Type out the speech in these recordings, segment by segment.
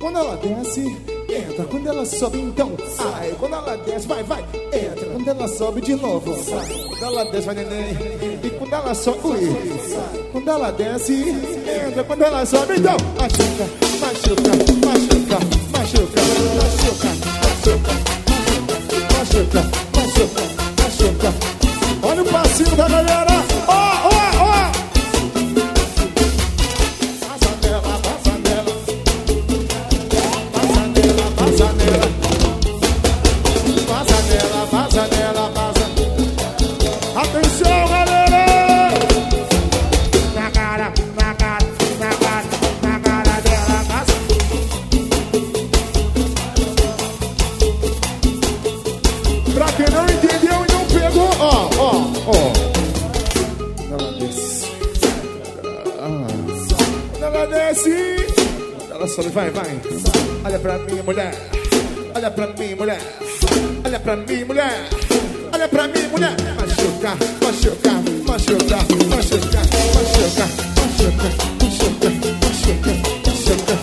Quando ela desce, entra. Quando ela sobe, então sai. Quando ela desce, vai, entra. Quando ela sobe de novo, sai. Quando ela desce, vai, neném. E quando ela sobe, sai. Quando ela desce, entra. Quando ela sobe, então machuca, machuca, machuca, machuca, machuca, machuca, machuca, machuca, machuca. Olha o passinho da galera. Ó, ó, ó. Passa nela, passa. Atenção, galera! Na cara, na cara, na cara, na cara dela, passa. Pra quem não entendeu e não pegou, ó, ó, ó. Ela desce. Ela desce. Ela sobe, vai, vai. Olha pra mim, mulher. Olha pra mim, mulher. Olha pra mim, mulher. Olha pra mim, mulher. Machuca, machuca, machuca, machuca, machuca, machuca, machuca, machuca, machuca.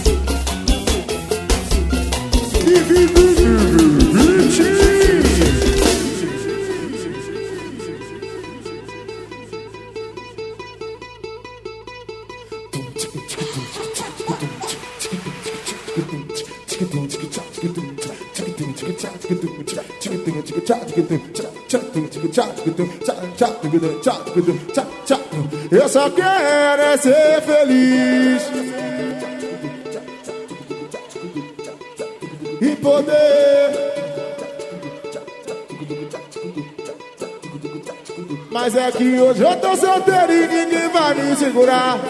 Eu só quero é ser feliz e poder, mas é que hoje eu tô solteiro e ninguém vai me segurar.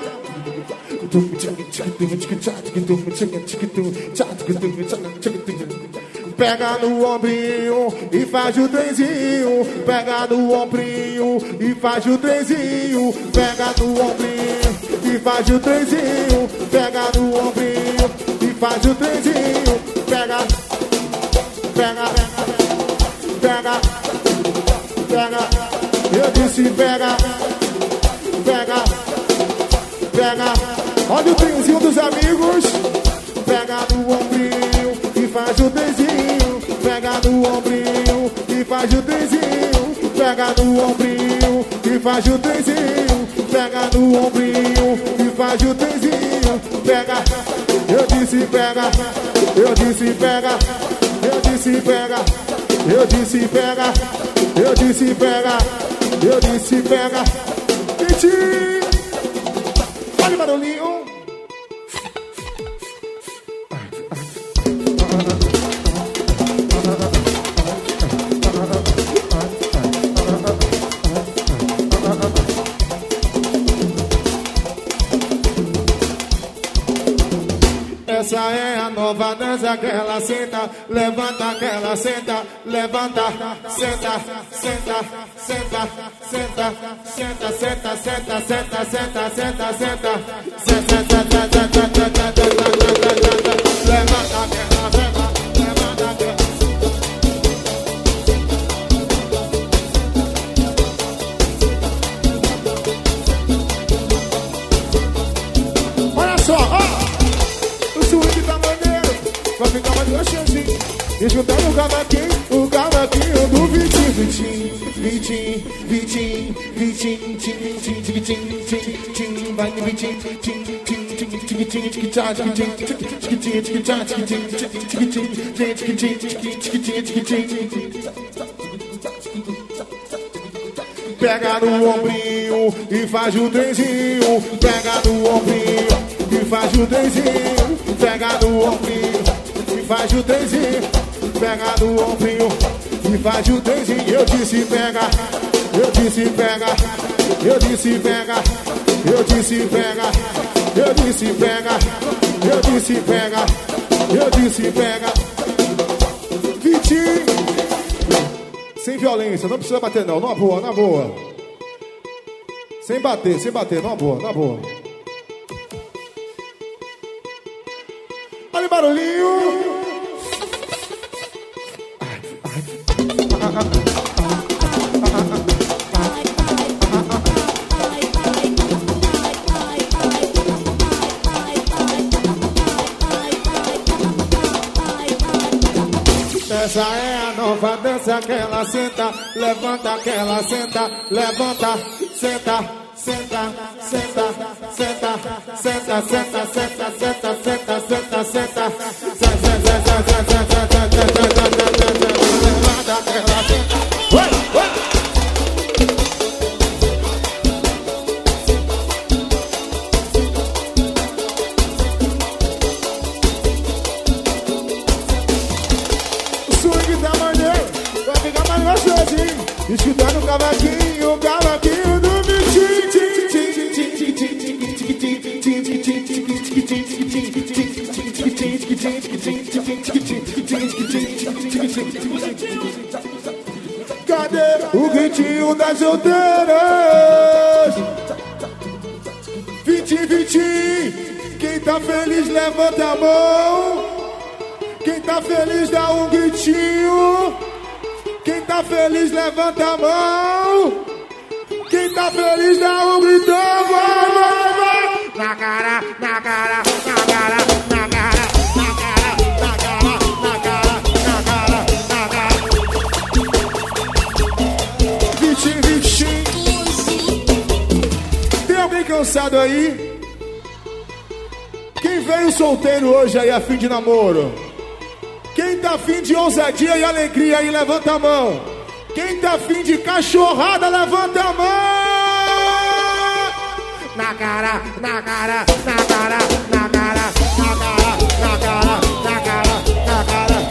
Pega no ombrinho e faz o trenzinho. Pega no ombrinho e faz o trenzinho. Pega no ombrinho e faz o trenzinho. Pega no ombrinho e faz o trenzinho. Pega, pega, pega, pega. Eu disse pega, pega, pega. Olha o trenzinho dos amigos. Pega no ombrinho e faz o trenzinho. Pega no ombrinho e faz o trenzinho. Pega no ombrinho e faz o trenzinho. Pega no ombrinho e faz o trenzinho. Pega, eu disse pega. Eu disse pega. Eu disse pega. Eu disse pega. Eu disse pega. Eu disse pega. Gente, olha o barulhinho. Essa é a nova dança que ela senta, levanta, que ela senta, levanta, senta, senta, senta, senta, senta, senta, senta, senta, senta, senta, senta, levanta, que ela senta, levanta, que ela. Olha só, ó. Vai ficar mais gostosinho. Escutando o cavaquinho do Vitinho, Vitinho, Vitinho, Vitinho, Vitinho, Vitinho, Vitinho, vai no Vitinho, pega no ombrinho e faz o trenzinho. Pega no ombrinho e faz o trenzinho. Pega no ombrinho e faz o trenzinho. Pega no ombrinho e faz o trenzinho. Eu disse pega. Eu disse pega. Eu disse pega. Eu disse pega. Eu disse pega. Eu disse pega. Eu disse pega. Vitinho. Sem violência, não precisa bater não. Na boa, na boa. Sem bater, na boa, na boa. Olha o barulhinho. Essa é a nova dança que ela senta, levanta que ela senta, levanta, senta, senta, senta, senta, senta, senta, senta, senta, senta, senta, senta, levanta que ela senta. Escutando o cavaquinho do bichinho. Cadê o gritinho das solteiras? Vitim, vitim. Quem tá feliz levanta a mão. Quem tá feliz dá um gritinho. Quem tá feliz levanta a mão. Quem tá feliz dá um gritão. Vai, vai, vai. Na cara, na cara, na cara, na cara, na cara, na cara, na cara, na cara, na cara. Vitim, vitim. Tem alguém cansado aí? Quem veio solteiro hoje aí a fim de namoro? Quem tá afim de ousadia e alegria aí, levanta a mão. Quem tá afim de cachorrada, levanta a mão. Na cara, na cara, na cara, na cara, na cara, na cara, na cara, na cara.